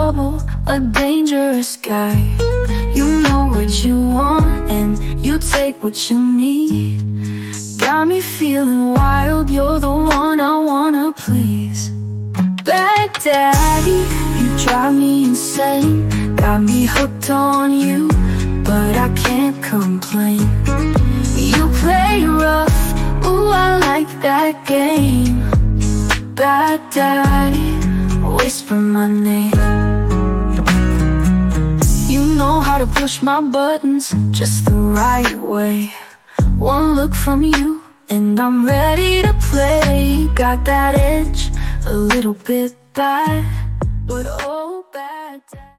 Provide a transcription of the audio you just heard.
trouble, a dangerous guy. You know what you want and you take what you need. Got me feeling wild, you're the one I wanna please. Bad daddy, you drive me insane. Got me hooked on you, but I can't complain. You play rough, ooh, I like that game. Bad daddy, whisper my name. You know how to push my buttons just the right way. One look from you and I'm ready to play. Got that edge, a little bit bad, but oh, bad daddy.